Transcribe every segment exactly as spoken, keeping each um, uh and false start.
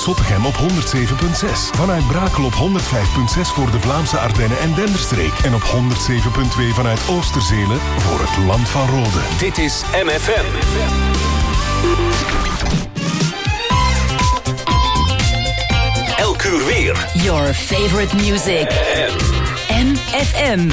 Zottegem op honderd zeven komma zes. Vanuit Brakel op honderd vijf komma zes voor de Vlaamse Ardennen en Denderstreek. En op honderd zeven komma twee vanuit Oosterzelen voor het Land van Rode. Dit is M F M. Elk uur weer. Your favorite music. M F M.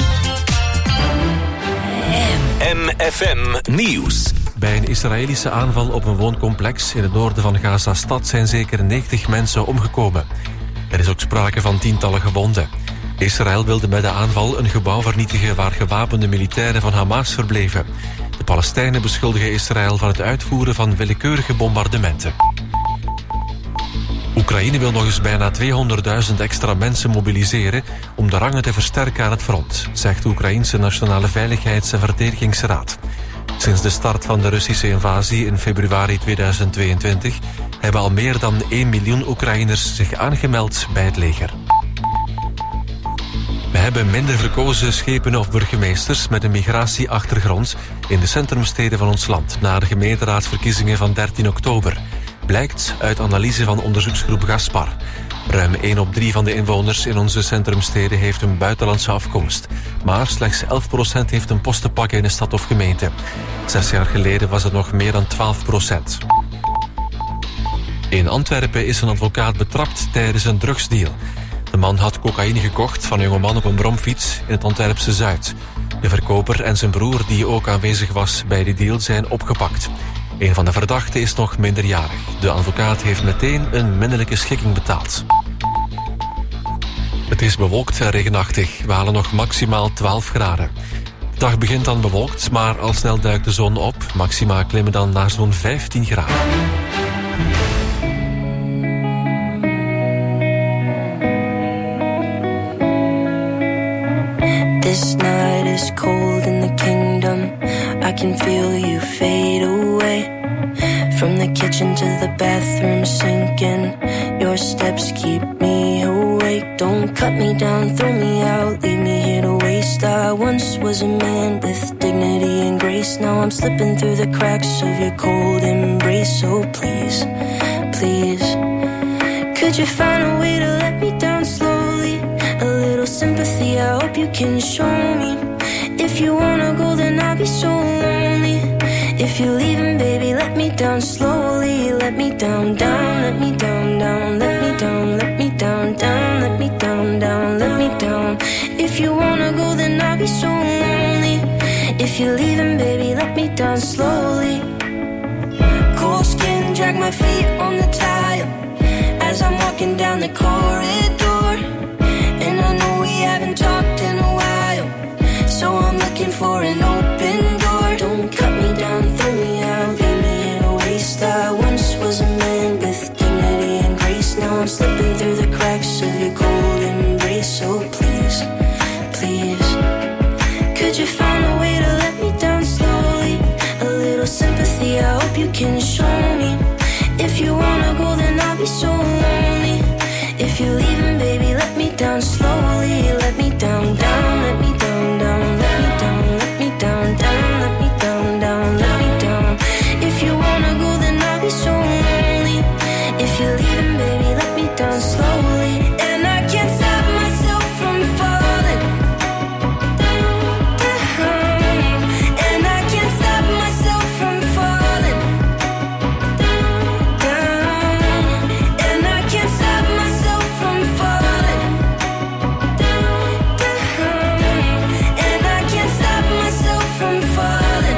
M F M Nieuws. Bij een Israëlische aanval op een wooncomplex in het noorden van Gaza-stad zijn zeker negentig mensen omgekomen. Er is ook sprake van tientallen gewonden. Israël wilde bij de aanval een gebouw vernietigen waar gewapende militairen van Hamas verbleven. De Palestijnen beschuldigen Israël van het uitvoeren van willekeurige bombardementen. Oekraïne wil nog eens bijna tweehonderdduizend extra mensen mobiliseren om de rangen te versterken aan het front, zegt de Oekraïense Nationale Veiligheids- en Verdedigingsraad. Sinds de start van de Russische invasie in februari tweeduizend tweeëntwintig hebben al meer dan één miljoen Oekraïners zich aangemeld bij het leger. We hebben minder verkozen schepen of burgemeesters met een migratieachtergrond in de centrumsteden van ons land na de gemeenteraadsverkiezingen van dertien oktober. Blijkt uit analyse van onderzoeksgroep Gaspar. Ruim één op drie van de inwoners in onze centrumsteden heeft een buitenlandse afkomst. Maar slechts elf procent heeft een post te pakken in een stad of gemeente. Zes jaar geleden was het nog meer dan twaalf procent. In Antwerpen is een advocaat betrapt tijdens een drugsdeal. De man had cocaïne gekocht van een jongeman op een bromfiets in het Antwerpse Zuid. De verkoper en zijn broer, die ook aanwezig was bij de deal, zijn opgepakt. Een van de verdachten is nog minderjarig. De advocaat heeft meteen een minnelijke schikking betaald. Het is bewolkt en regenachtig. We halen nog maximaal twaalf graden. De dag begint dan bewolkt, maar al snel duikt de zon op. Maxima klimmen dan naar zo'n vijftien graden. This night is cold in the kingdom. I can feel you fade away. From the kitchen to the bathroom sinking. Your steps keep me awake. Don't cut me down, throw me out, leave me here to waste. I once was a man with dignity and grace. Now I'm slipping through the cracks of your cold embrace. So please, please, could you find a way to let me down slowly? A little sympathy, I hope you can show me. If you wanna go, then I'll be so lonely. If you're leaving, baby, let me down slowly. Let me down, down, let me down, down, let me down, let me down, down, let me down, down, let me down. If you wanna go, then I'll be so lonely. If you're leaving, baby, let me down slowly. Cold skin, drag my feet on the tile as I'm walking down the corridor. And I know we haven't talked in a while, so I'm looking for an open door. Don't cut me down, throw me out, leave me in a waste. I once was a man with dignity and grace. Now I'm slipping through the cracks of your cold embrace. So please, please, could you find a way to let me down slowly? A little sympathy, I hope you can show me. If you wanna go, then I'll be so lonely. If you're leaving, baby, let me down slowly. Let me down, down, let me down, down, let me down, let me down, down, let me down, down, let me down. If you wanna go, then I'll be so lonely. If you're leaving, baby, let me down slowly. And I can't stop myself from falling down. And I can't stop myself from falling down. And I can't stop myself from falling down. And I can't stop myself from falling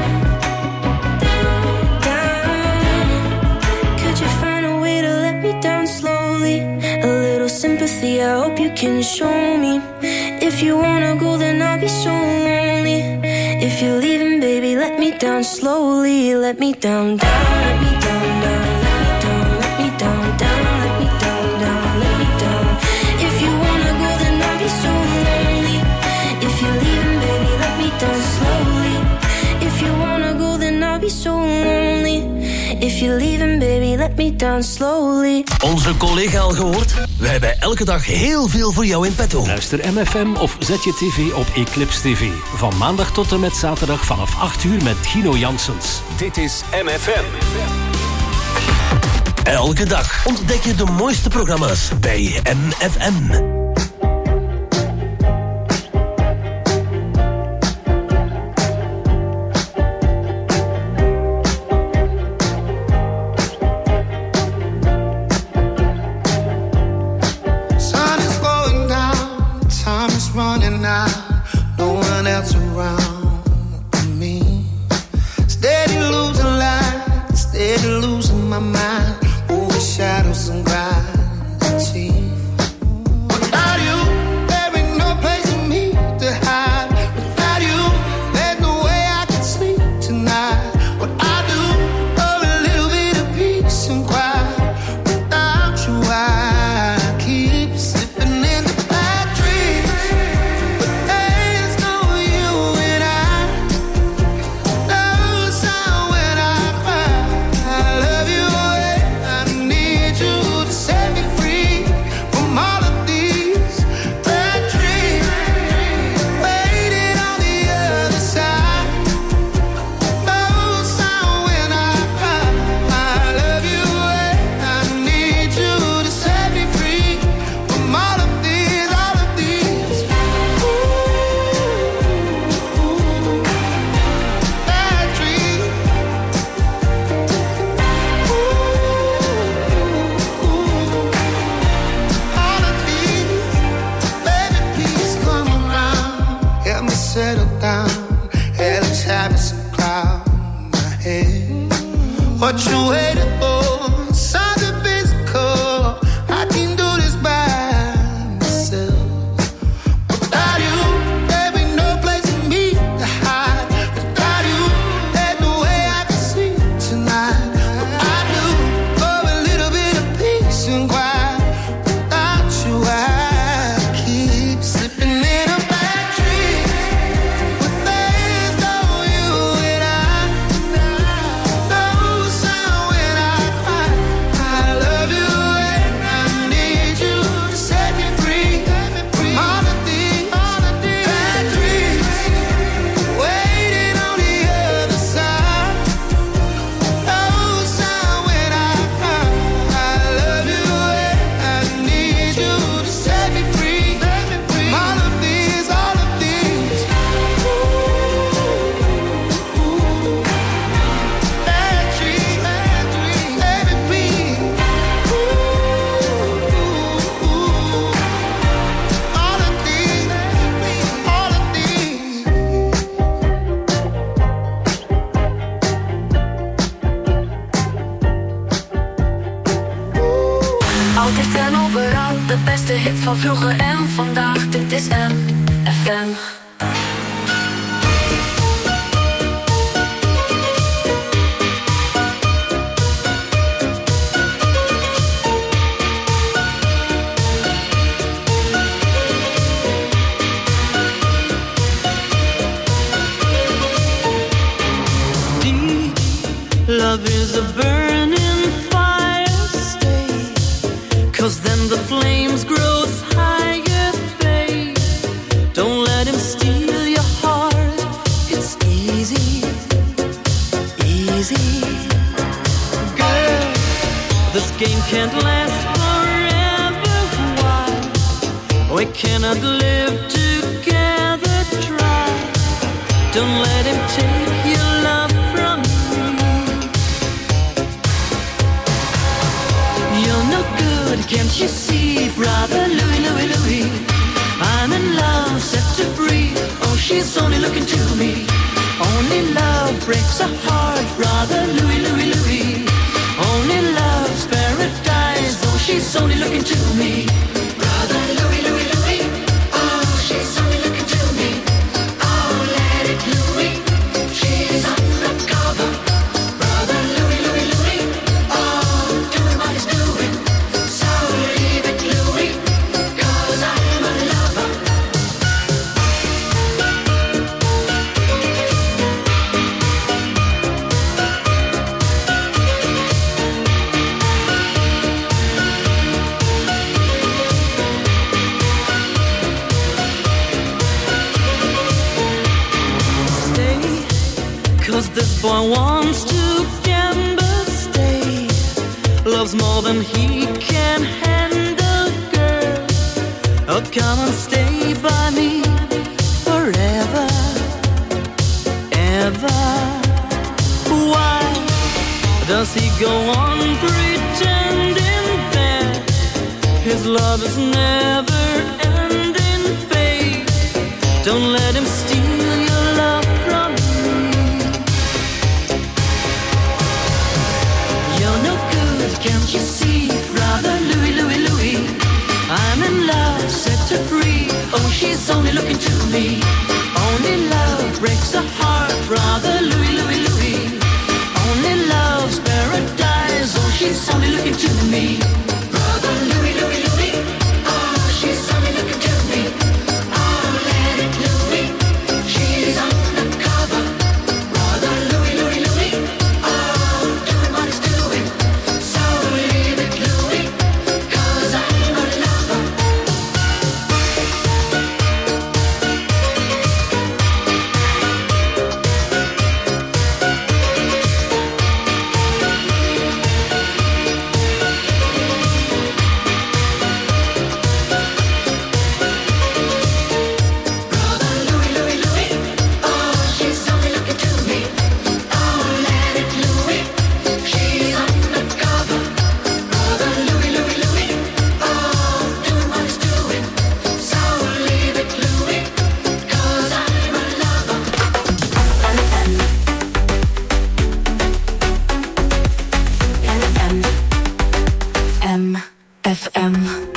down. Could you find a way to let me down slowly? A little sympathy, I hope you can show me. If you wanna go, then I'll be so lonely. If you're leaving, baby, let me down slowly. Let me down, down, let me down, down, let me down, let me down, down, let me down, down, let me down. If you wanna go, then I'll be so lonely. If you're leaving, baby, let me down slowly. If you wanna go, then I'll be so lonely. If you're leaving, baby, let me down slowly. Onze collega al gehoord? We hebben elke dag heel veel voor jou in petto. Luister M F M of zet je tv op Eclipse T V. Van maandag tot en met zaterdag vanaf acht uur met Gino Janssens. Dit is M F M. Elke dag ontdek je de mooiste programma's bij M F M. Van vroeger en vandaag, dit is M F M. Deep love is a burning fire, stay, 'cause then the flames grow. Game can't last forever. Why? We cannot live together. Try. Don't let him take your love from me. You're no good, can't you see, brother Louie, Louie, Louie? I'm in love, set to free. Oh, she's only looking to me. Only love breaks a heart, brother Louie, Louie, Louie. Only love's paradise. Oh, she's only looking to me. Brother Louie, Louie, Louie. Oh, she's only looking to me. Oh, let it Louie. She's undercover. Brother Louie, Louie, Louie. Oh, doing what he's doing. So leave it Louie, 'cause I'm a lover. Cause this boy wants to gamble, stay. Love loves more than he can handle, girl. Oh, come and stay by me forever, ever. Why does he go on pretending that his love is never ending, babe? Don't let him steal your love from me. You're no good, can't you see, brother Louie, Louie, Louie? I'm in love, set her free. Oh, she's only looking to me. Only love breaks a heart, brother Louie, Louie, Louie. Only love's paradise. Oh, she's only looking to me. Brother Louie, Louie, Louie. Oh, she's only looking to me. Oh, let it Louie. She's undercover. Brother Louie, Louie, Louie. Oh, doing what he's doing. So leave it Louie, 'cause I'm a lover. F M.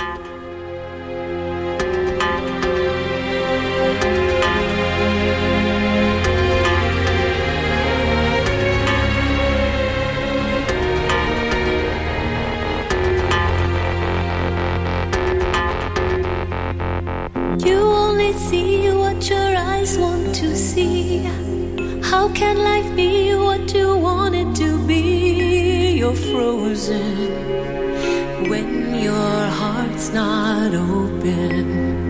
You only see what your eyes want to see. How can life be what you want it to be? You're frozen when your heart's not open.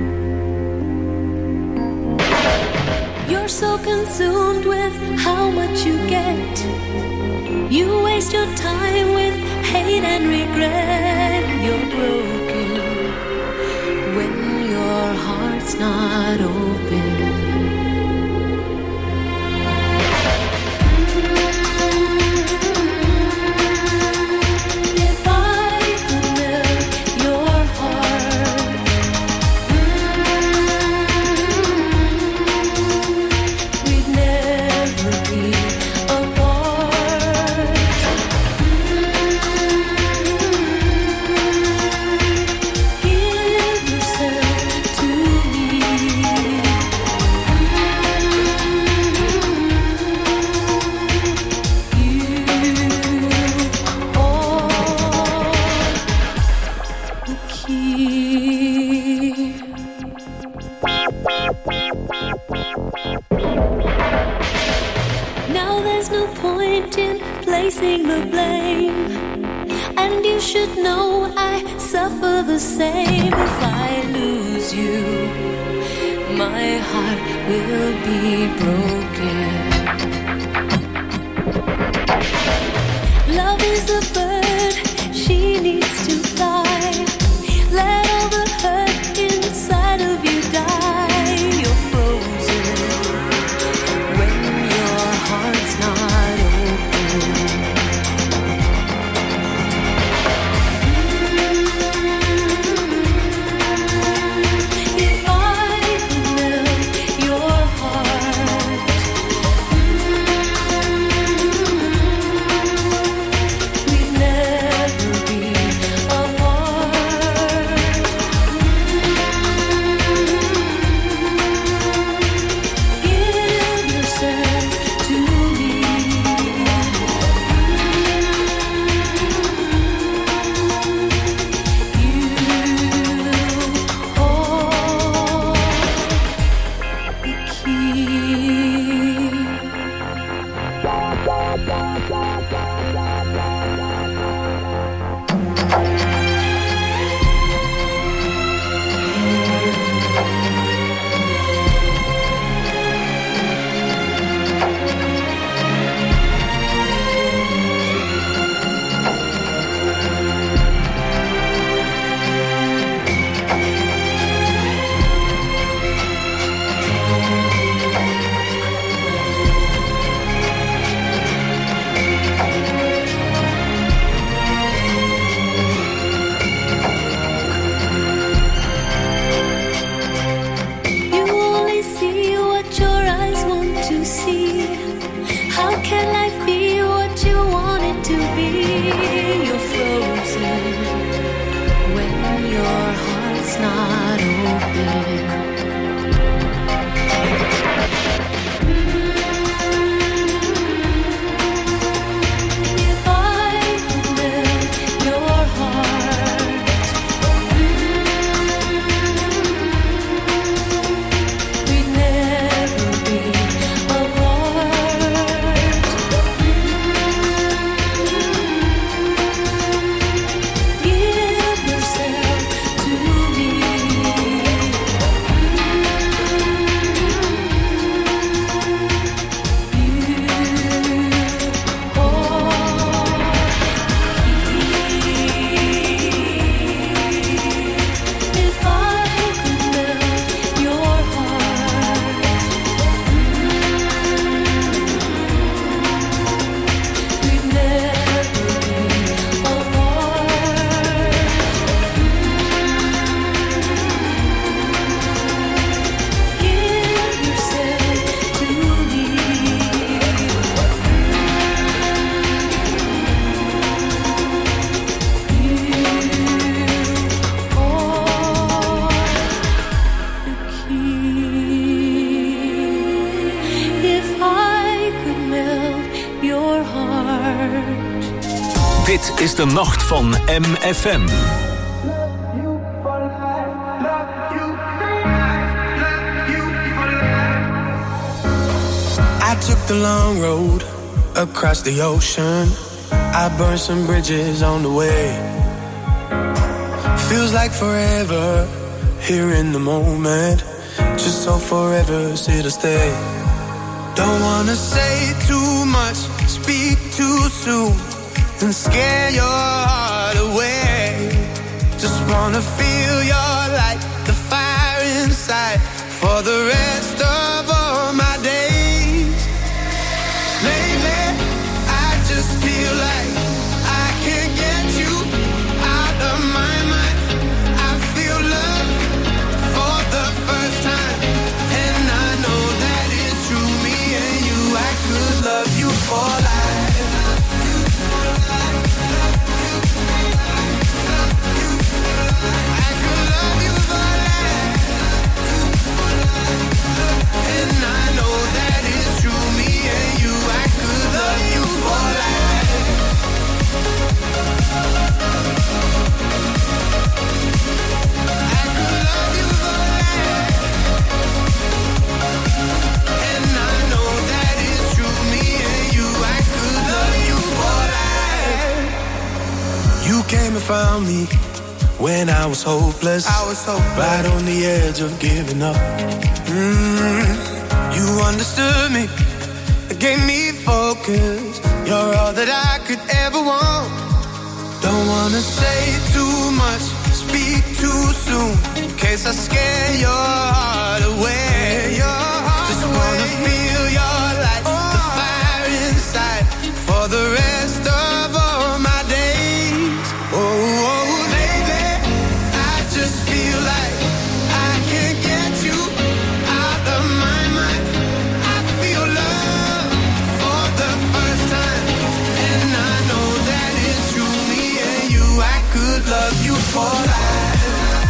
You're so consumed with how much you get. You waste your time with hate and regret. You're broken when your heart's not open. Now there's no point in placing the blame, and you should know I suffer the same. If I lose you, my heart will be broken. Love is a bird, she needs to fly. Let all the hurt inside of you die. You're frozen when your heart's not open. If I could melt your heart, we'd never be apart. not open. If I could melt your heart, we'd never be apart. Give yourself to me. If I could melt your heart, we'd never be apart. Give yourself to me. If I could melt your heart. Dit is de nacht van M F M. I took the long road across the ocean. I burned some bridges on the way. Feels like forever here in the moment. Just so forever here to stay. Don't wanna say too much, speak too soon, and scare your heart away. Just wanna feel your light, the fire inside, for the rest of all my days. Lately, I just feel like I can't get you out of my mind. I feel love for the first time, and I know that it's true. Me and you, I could love you for life. I could love you for life. And I know that it's true. Me and you, I could love you for life. I could love you for life. And I know that it's true. Me and you, I could love you for life. You came and found me when I was hopeless. I was hopeless. Right on the edge of giving up. Mm, you understood me, gave me focus. You're all that I could ever want. Don't wanna say too much, speak too soon, in case I scare your heart away. Your heart Just away. Wanna feel your light, the fire inside, for the rest of all my days. Oh, oh, baby, I just feel like I can't get you out of my mind. I feel love for the first time, and I know that it's true. Me and you, I could love you for life.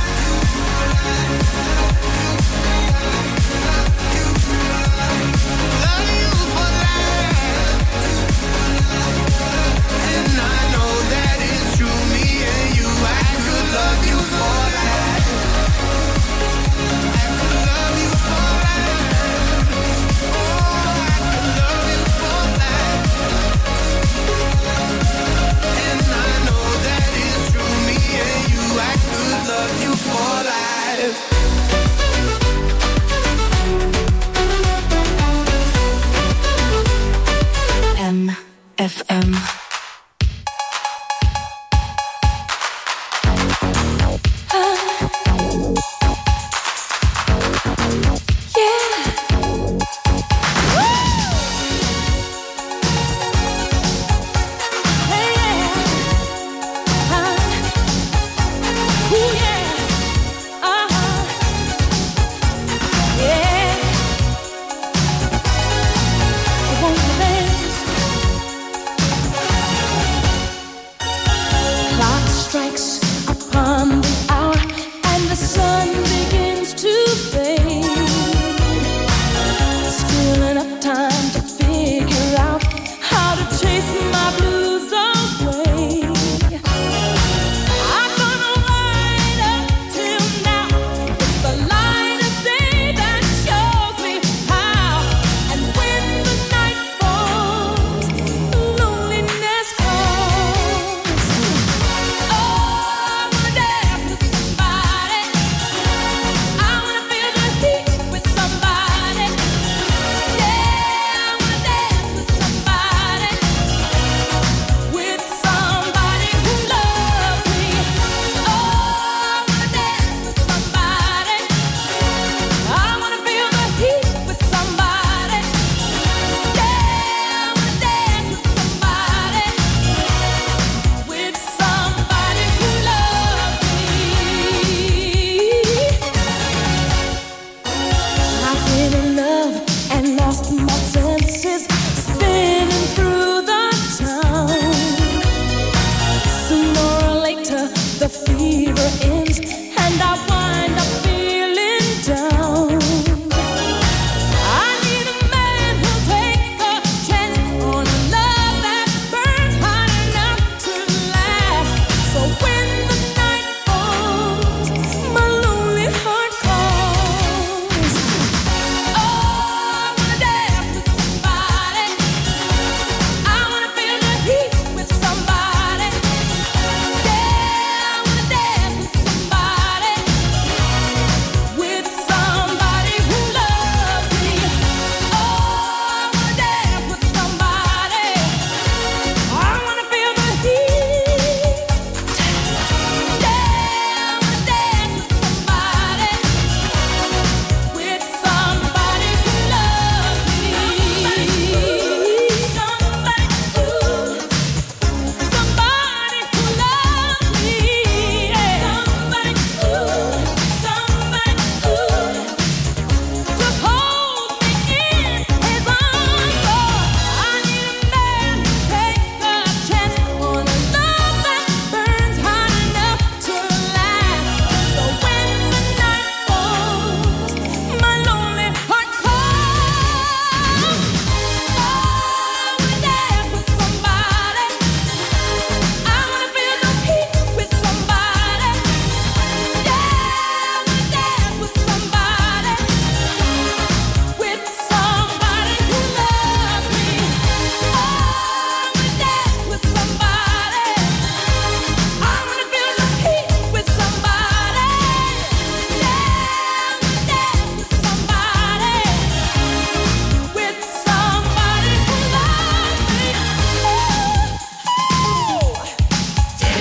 Love you for life. And I know that it's true. Me and you, I could love you for life. I could love you for life. Oh, I could love you for life. And I know that it's true. Me and you, I could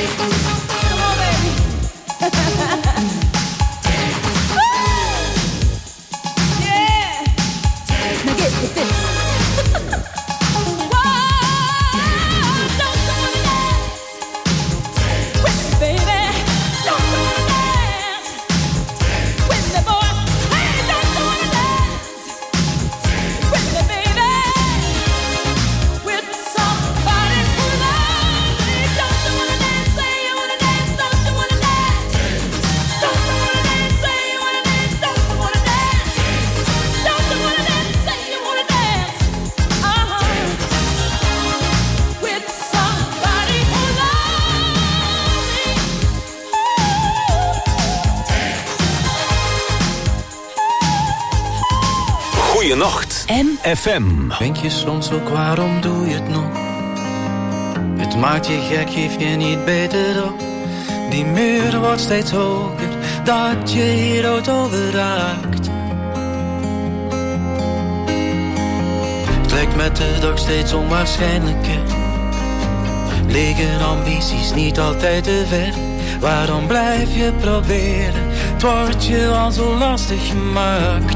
Goeienacht, M F M. Denk je soms ook waarom doe je het nog? Het maakt je gek, geef je niet beter op. Die muur wordt steeds hoger, dat je hier auto raakt. Het lijkt met de dag steeds onwaarschijnlijker. Liggen ambities niet altijd te ver? Waarom blijf je proberen? Het wordt je al zo lastig gemaakt.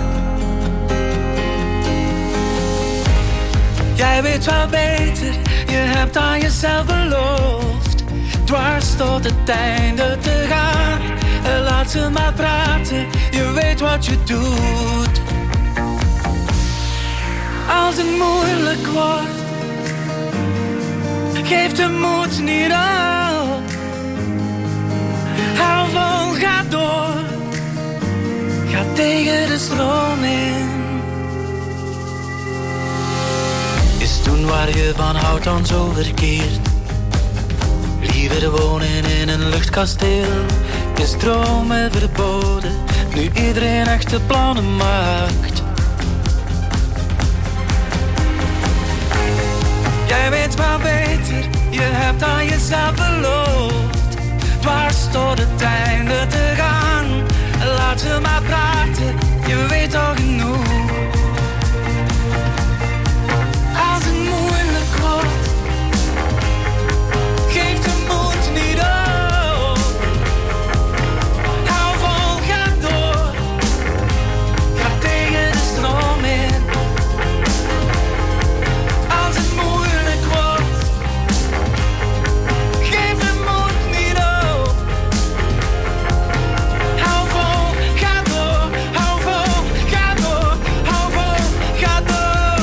Jij weet wel beter, je hebt aan jezelf beloofd dwars tot het einde te gaan. En laat ze maar praten, je weet wat je doet. Als het moeilijk wordt, geef de moed niet op. Hou vol, ga door, ga tegen de stroom in. Is toen waar je van houdt dan zo verkeerd? Liever wonen in een luchtkasteel. Is dromen verboden, nu iedereen echte plannen maakt. Jij weet wel beter, je hebt aan jezelf beloofd dwars tot het einde te gaan. Laat ze maar praten, je weet al genoeg. Als het moeilijk wordt, geef de moed niet op. Hou vol, ga door, ga tegen de stroom in. Als het moeilijk wordt, geef de moed niet op. Hou vol, ga door, hou vol, ga door, hou vol, ga door.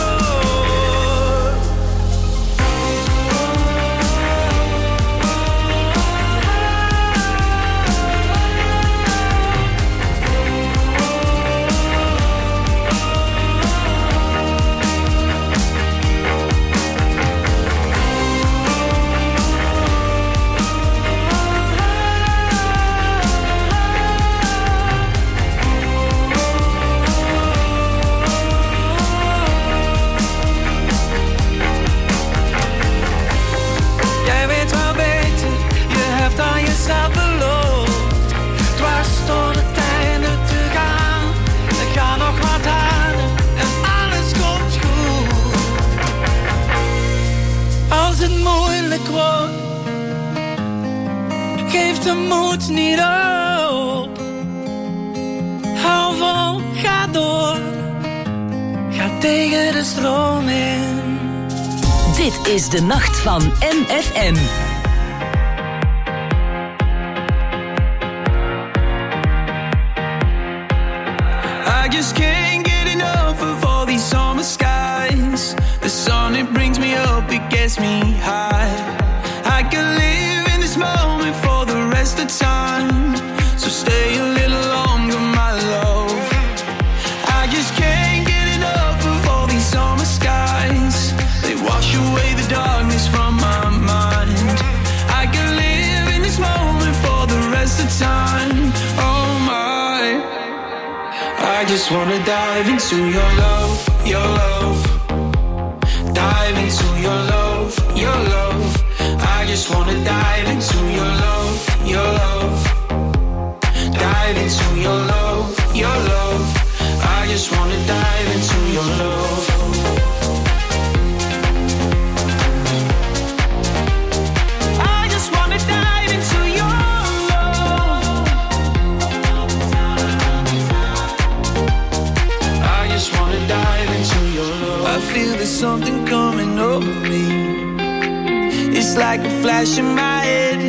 Jij weet wel beter, je hebt aan jezelf beloofd dwars tot het einde te gaan. Er gaat nog wat harder en alles komt goed. Als het moeilijk wordt, geef de moed niet op. Hou vol, ga door, ga tegen de stroom in. Dit is de nacht van M F M. I just can't get enough of all these summer skies. The sun, it brings me up, it gets me high. I can live in this moment for the rest of time. So stay a little longer, my love. I just can't get enough of all these summer skies. They wash away the darkness from my mind. I can live in this moment for the rest of time. Oh my, I just wanna dive into your love, your love. Dive into your love, your love. I just wanna dive into your love, your love. Dive into your love, your love. I just wanna dive into your love. I just wanna dive like a flash in my head.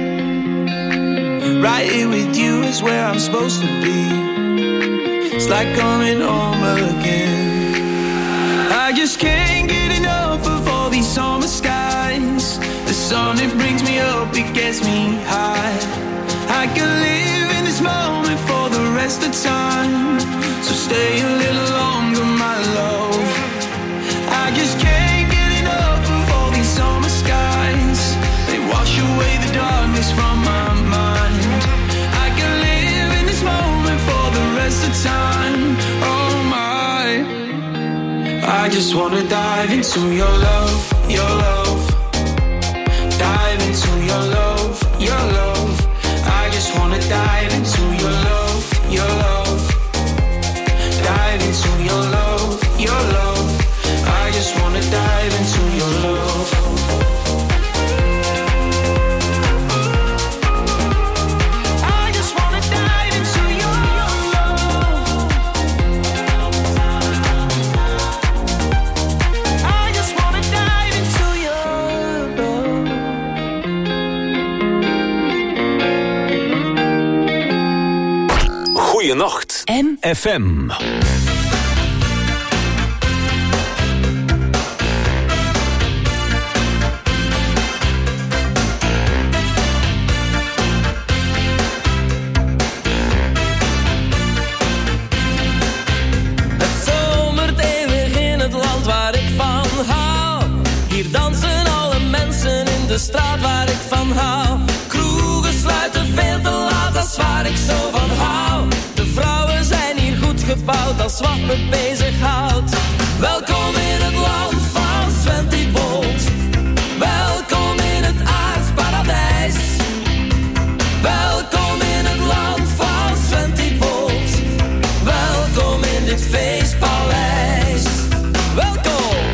Right here with you is where I'm supposed to be. It's like coming home again. I just can't get enough of all these summer skies. The sun, it brings me up, it gets me high. I can live in this moment for the rest of time. So stay a little longer, my love. I just can't get enough of all these summer skies. They wash away the darkness from my mind. I can live in this moment for the rest of time. Oh my, I just wanna dive into your love, your love. Dive into your love, your love. I just wanna dive into your love, your love. Dive into your love, your love. I just wanna dive into your love. I just wanna dive into your love. I just wanna dive into your love. Goeienacht, M F M. De straat waar ik van hou. Kroegen sluiten veel te laat, dat is waar ik zo van hou. De vrouwen zijn hier goed gebouwd, dat is wat me bezighoudt. Welkom in het land van Sventy Bolt. Welkom in het aardsparadijs. Welkom in het land van Sventy Bolt. Welkom in dit feestpaleis. Welkom.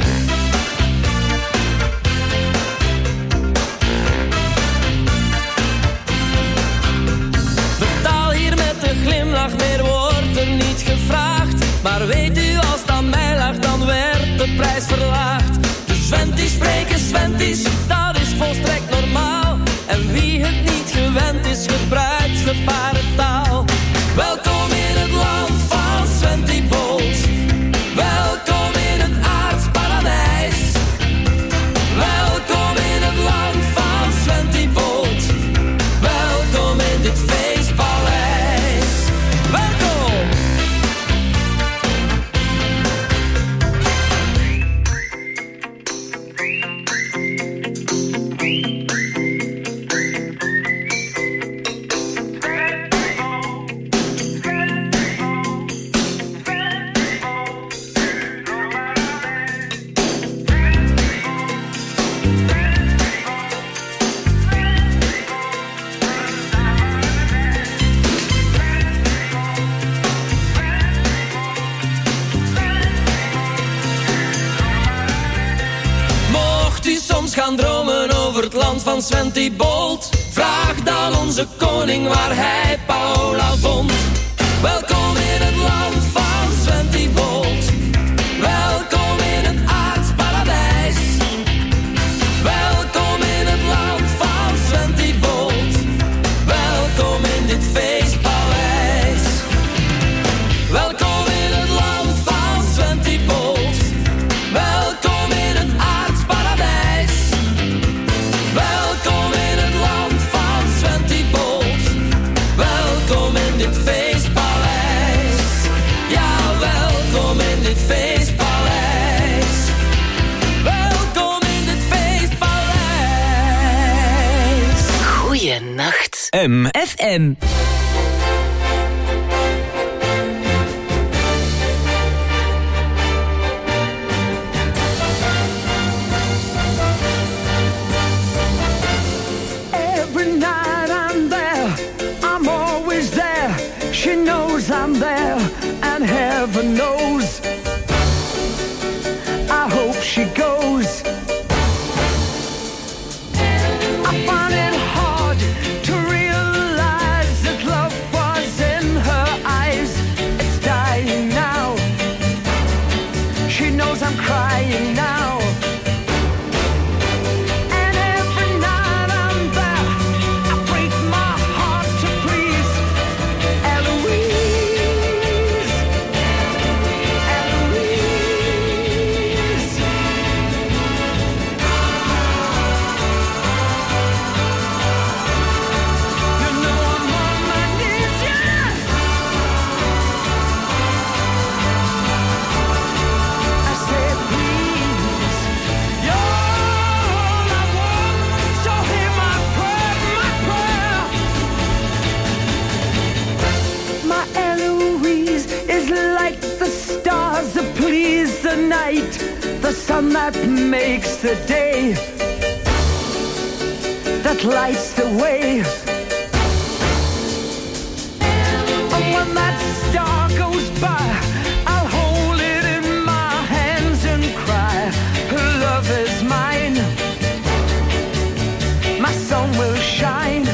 Meer wordt er niet gevraagd. Maar weet u, als het aan mij lag, dan werd de prijs verlaagd. De Sventies spreken Sventies, dat is volstrekt normaal. En wie het niet gewend is, gebruikt gebarentaal. Welkom in het land van Sventy Bolt. Welkom in het aardsparadijs. Welkom in het land van Sventy Bolt. Welkom in dit feestpaleis. Gaan dromen over het land van Sventy Bolt. Vraag dan onze koning waar hij Paula vond. Welkom in het land van Sventy Bolt. Welkom in het aardsparadijs. Welkom in het land van Sventy Bolt. Welkom in dit feestpaleis. Welkom in het land van Sventy Bolt. Welkom in het aardsparadijs. Welkom in het land van Sventy Bolt. Welkom in dit feestpaleis. Ja, welkom in dit feestpaleis. Welkom in dit feestpaleis. Goeienacht. M F M. I'm there, and heaven knows I hope she goes. I find it hard to realize that love was in her eyes. It's dying now. She knows I'm crying now. And every night light, the sun that makes the day, that lights the way. And when that star goes by, I'll hold it in my hands and cry, love is mine, my sun will shine.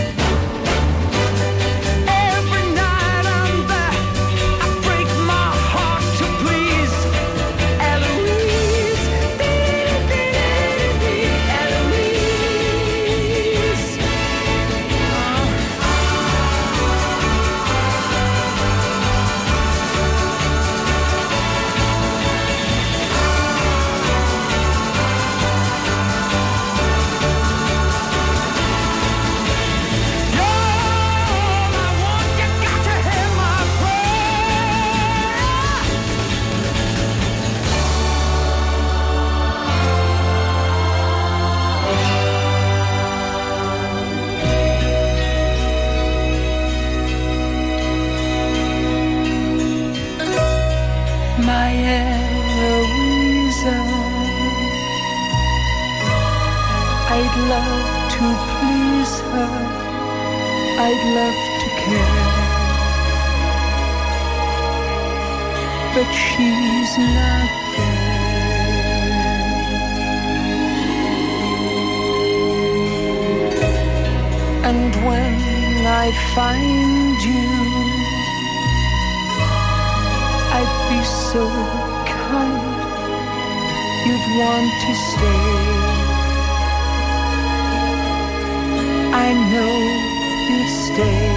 My Eloisa, I'd love to please her, I'd love to care, but she's not there. And when I find you, I'd be so kind, you'd want to stay. I know you'd stay.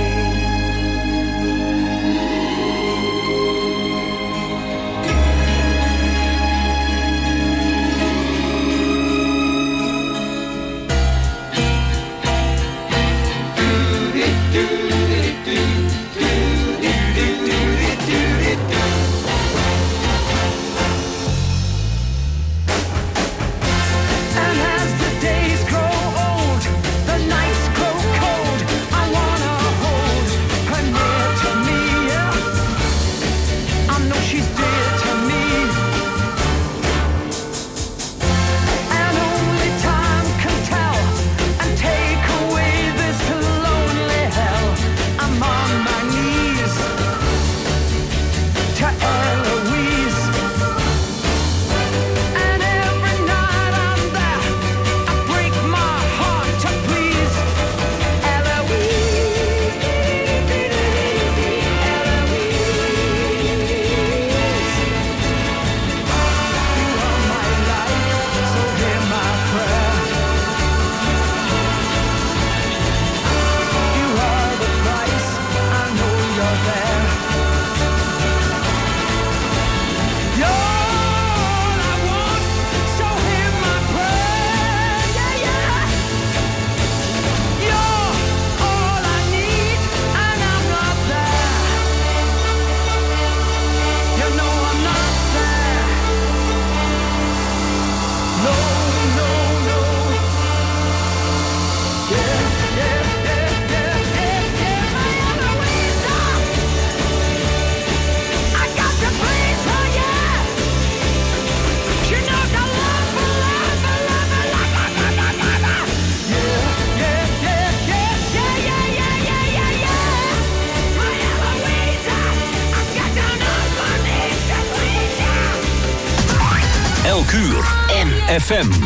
Elk uur. M F M.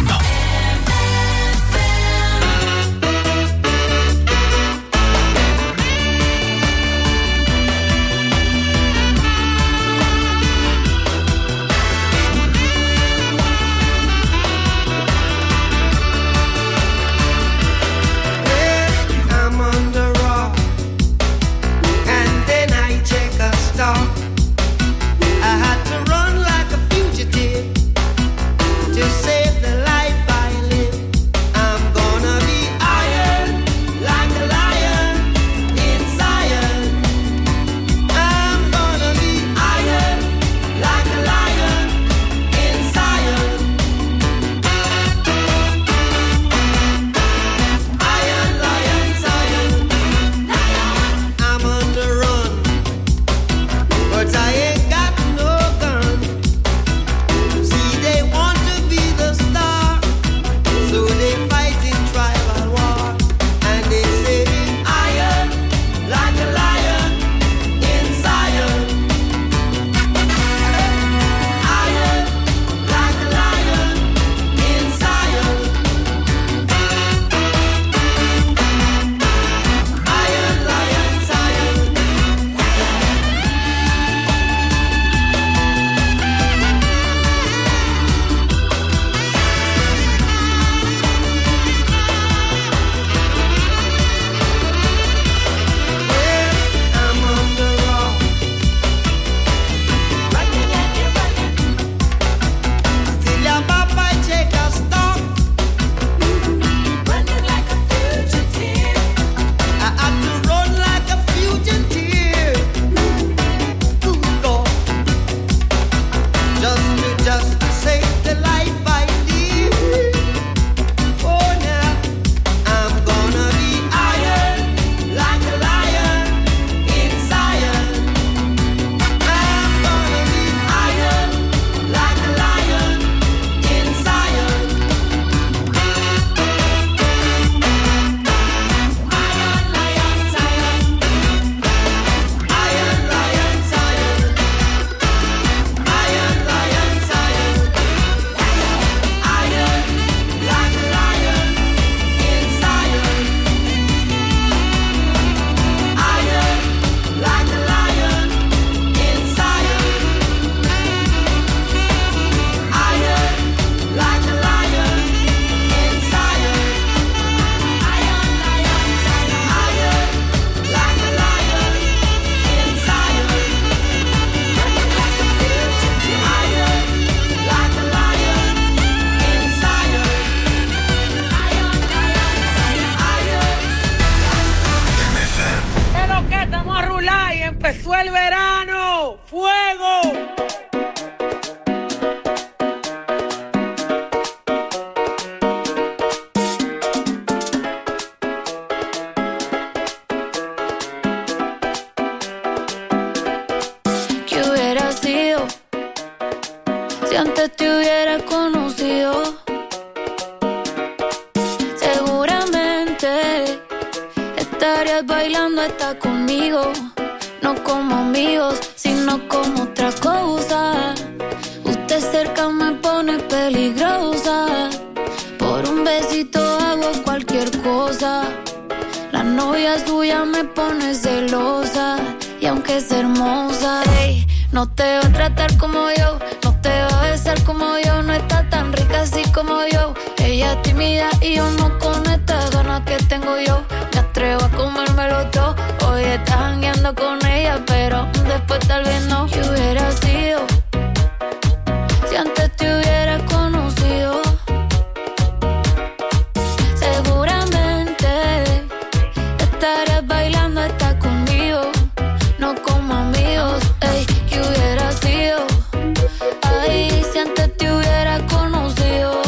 Save the life el verano! ¡Fuego! ¿Qué hubiera sido si antes te hubiera conocido? Seguramente estarías bailando hasta conmigo, no como amigos, sino como otra cosa. Usted cerca me pone peligrosa, por un besito hago cualquier cosa. La novia suya me pone celosa, y aunque es hermosa, ey, no te va a tratar como yo, no te va a besar como yo, no está tan rica así como yo. Ella es tímida y yo no con estas ganas que tengo yo. Me atrevo a comérmelo todo. Hoy estás jangueando con ella, pero después tal vez no. ¿Qué hubiera sido si antes te hubiera conocido? Seguramente estarías bailando hasta conmigo, no como amigos. Ey, ¿qué hubiera sido? Ay, si antes te hubiera conocido.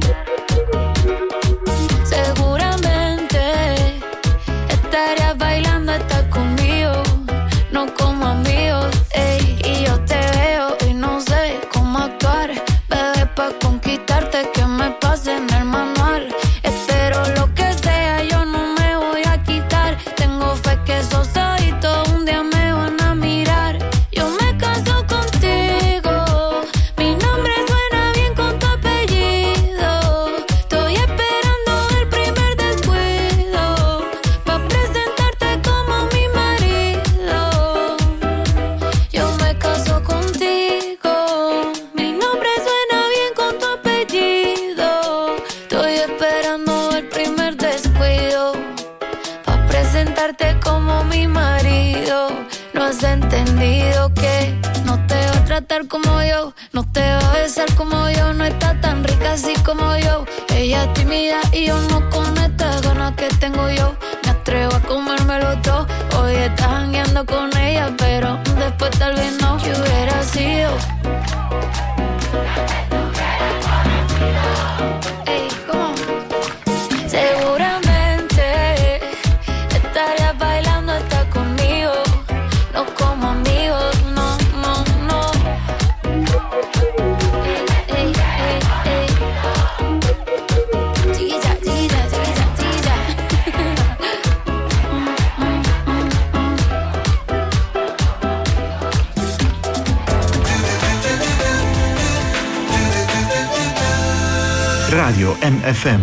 Seguramente estarías bailando hasta conmigo, no como amigos. Ey, y yo te veo y no sé cómo actuar, bebé, pa' conquistarte que me pase en el manual. Espero lo que sea, yo no me voy a quitar. Tengo fe que esos ojitos un día me van a mirar. Yo me caso contigo, mi nombre suena bien con tu apellido. Estoy esperando el primer descuido pa' presentarte como mi marido. Yo me caso contigo, mi nombre suena bien con tu apellido. Estoy esperando el primer descuido pa' presentarte como mi marido. No has entendido que no te va a tratar como yo, no te va a besar como yo, no está tan rica así como yo. Ella es tímida y yo no con estas ganas que tengo yo. Me atrevo a comérmelo todo. Hoy estás jangueando con ella, pero después tal vez no. ¿Qué hubiera sido? Ey, ¿cómo? Seguramente estarías bailando hasta conmigo, no como amigos, no, no, no. Ey, ey, ey, ey. Chiquilla, chiquilla, chiquilla, chiquilla. Mm, mm, mm, mm. Radio M F M.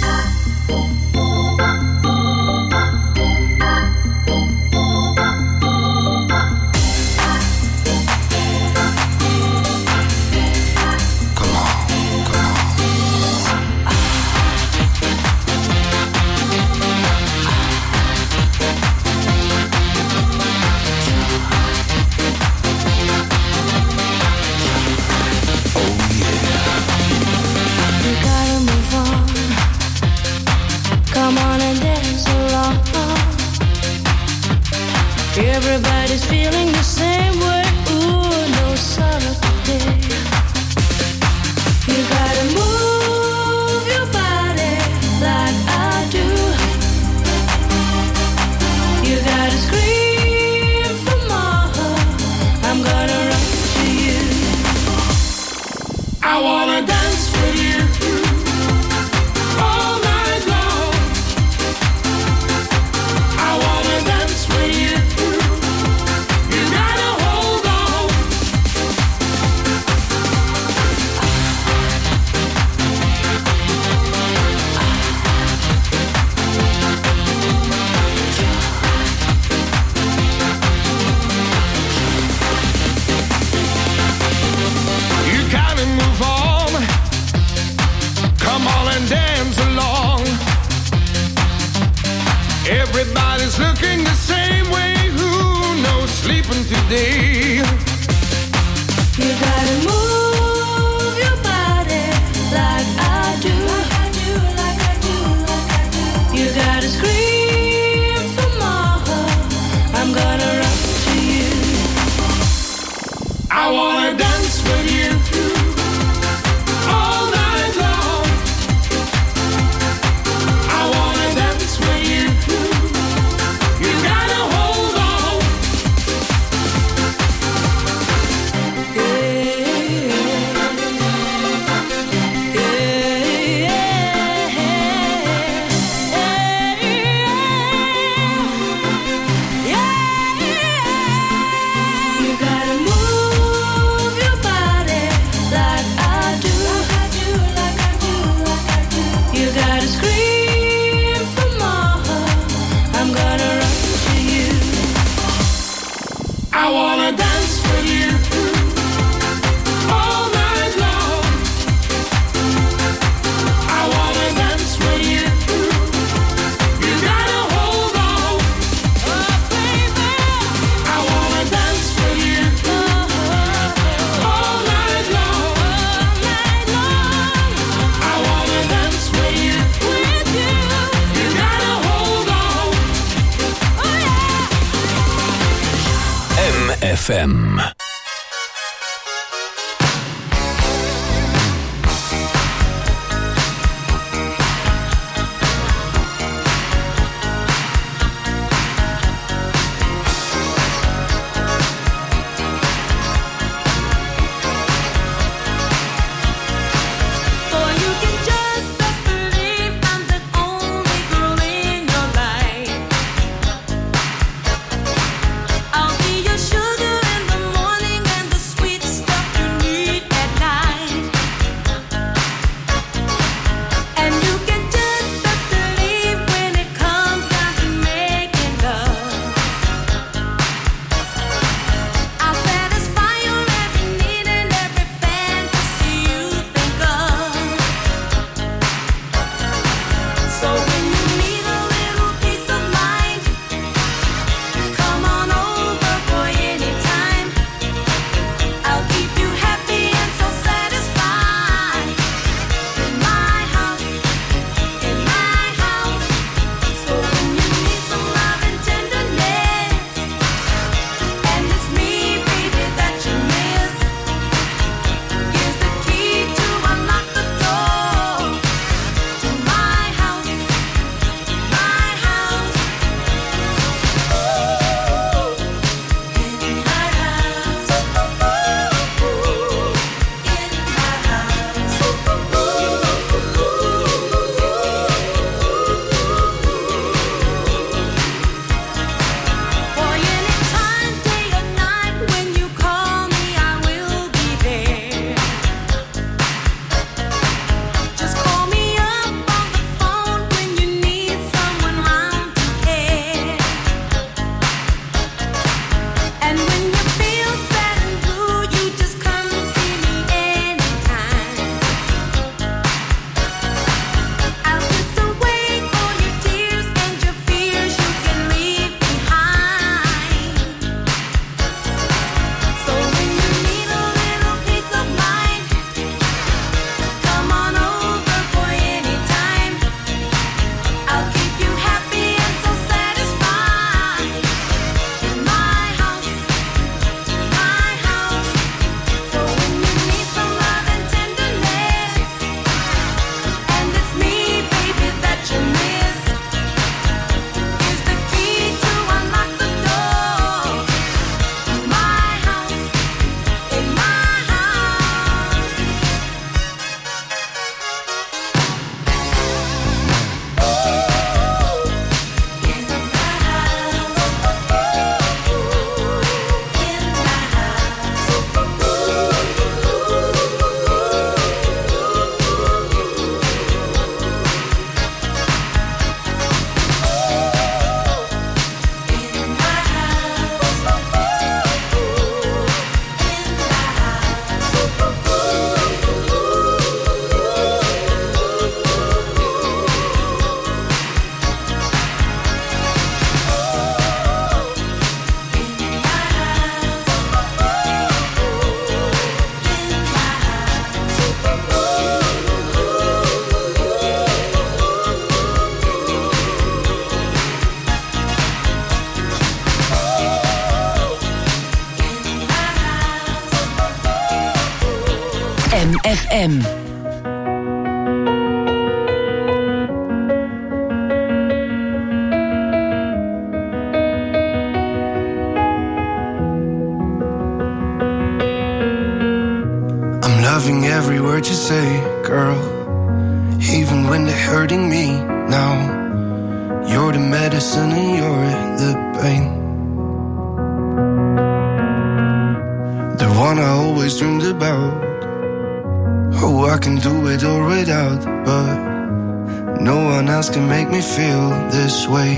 You gotta move on. Come on and dance along. Everybody's feeling the same way. Ooh, no sorrow today. You gotta move your body like I do. You gotta scream for more. I'm gonna run to you. I wanna dance with you all night long. I wanna dance with you. You gotta hold on. You gotta move on. Come on and dance along. Everybody's looking the same way. Who knows sleeping today? You gotta move your body like I do. Like I do, like I do, like I do. You gotta scream for more. I'm gonna run to you. F M. M F M. I'm loving every word you say, girl, even when they're hurting me now. You're the medicine and you're the pain, the one I always dreamed about. Oh, I can do it all without, but no one else can make me feel this way.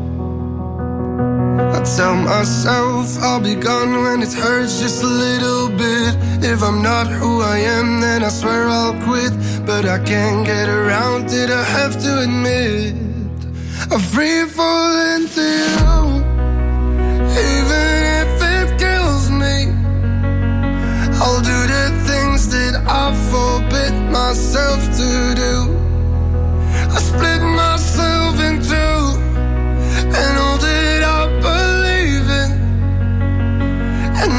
I tell myself I'll be gone when it hurts just a little bit. If I'm not who I am, then I swear I'll quit. But I can't get around it, I have to admit I'm free falling to you. Even if it kills me, I'll do the things that I forbid myself to do. I split myself in two, and all that I believe in, and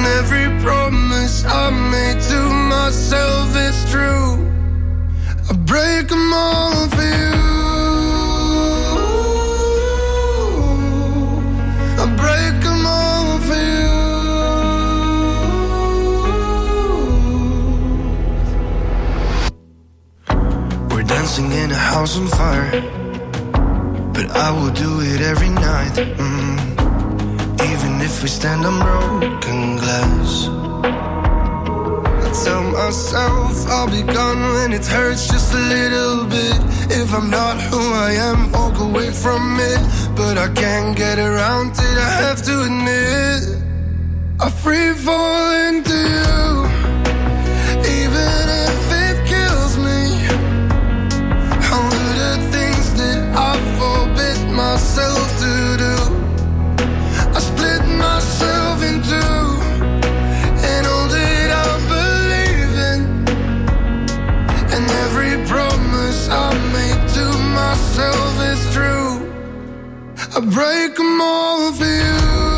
house on fire, but I will do it every night. Mm. Even if we stand on broken glass, I tell myself I'll be gone when it hurts just a little bit. If I'm not who I am, walk away from it. But I can't get around it, I have to admit I free fall into you. Even if it kills me, I'll do the things that I forbid myself to do. I split myself in two, and all that I believe in, and every promise I made to myself is true. I break them all for you.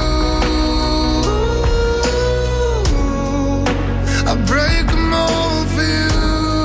I break them all for you.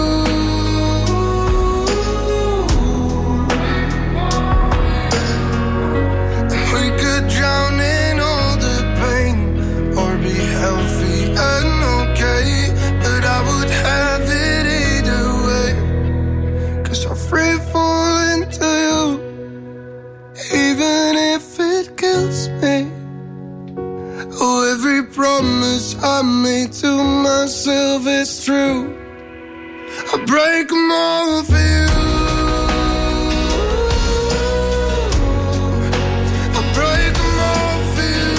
And we could drown in all the pain, or be healthy and okay, but I would have it either way, 'cause I free fall into you. Even if it kills me, oh, every promise I made to myself is true. I break them all for you. I break them all for you.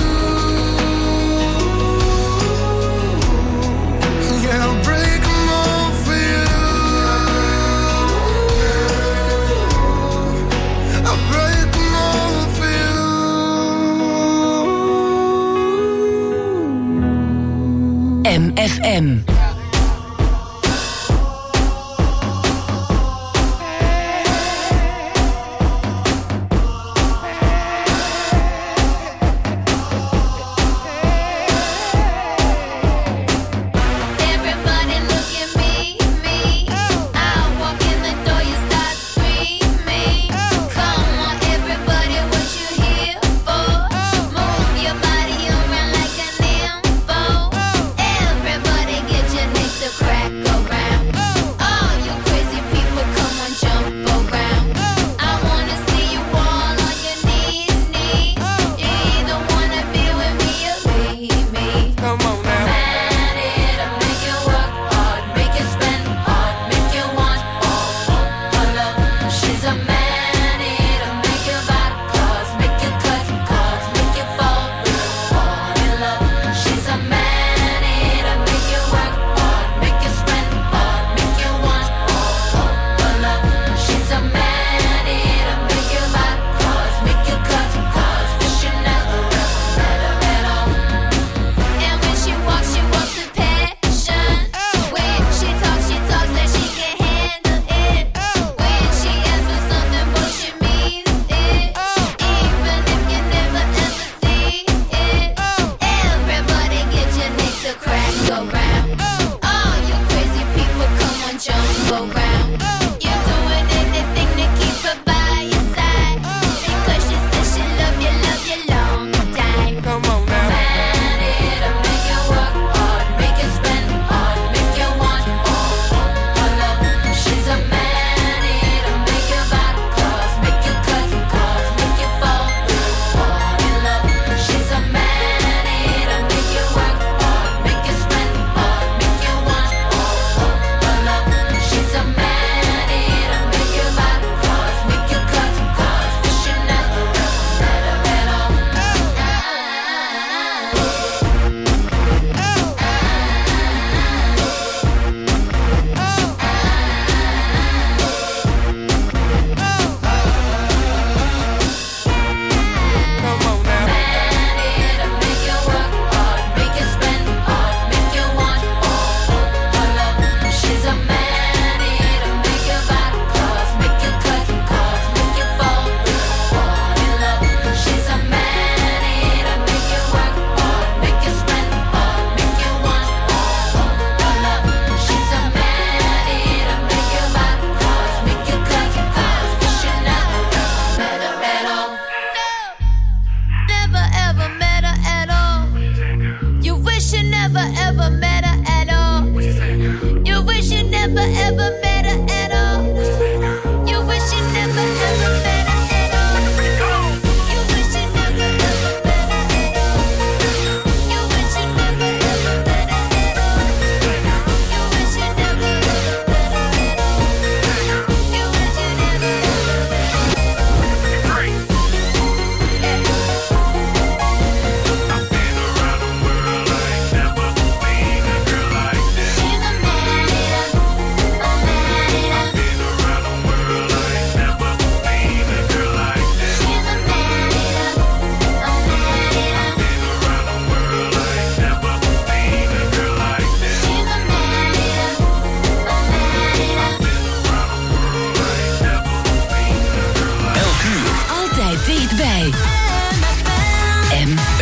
Yeah, I break them all for you. I break them all for you. M F M. Get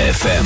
F M.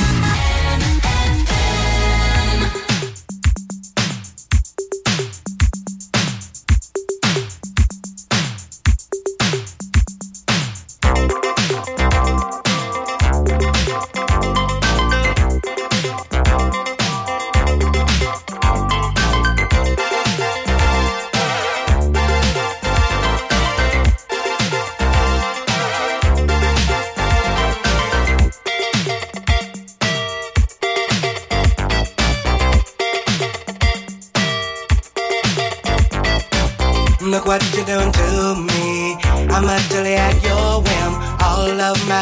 Look what you're doing to me. I'm utterly at your whim. All of my